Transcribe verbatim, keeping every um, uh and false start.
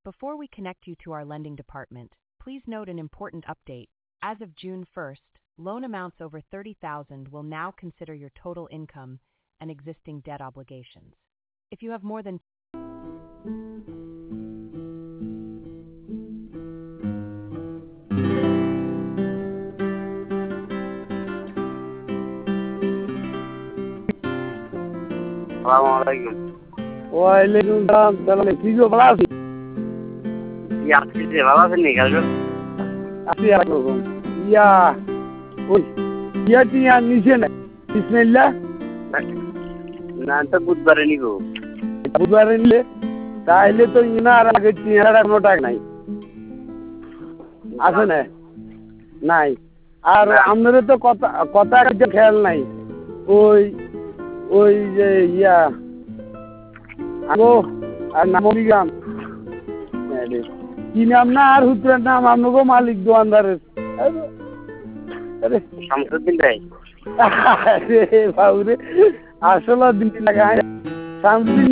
Before we connect you to our lending department, please note an important update. As of June first, loan amounts over thirty thousand will now consider your total income and existing debt obligations. If you have more than Assalamualaikum. Waalaikumsalam. Salam. Kijo ভালো আছি? ইয়া আপনি যে ভালো আছেন নি কালকে? আছি আলাইকুম। ইয়া ওই ইয়া টিয়া নিচে না। বিসমিল্লাহ। না তো বুধবারে নিব। বুধবারে নিলে তাইলে তো ইনার আগে টিয়ার কোনো টাকা নাই। আছে না? নাই। আর আমাদের তো কথা কথা একটা খেয়াল নাই। ওই ওই যে ইয়া আগো আর নামই গাম কি নাম না আর হুতরের নাম আমগো মালিক দোকানদারের আরে শামসুদ্দিন ভাই আরে বাবুরে আসলে দিন লাগায় শামসুদ্দিন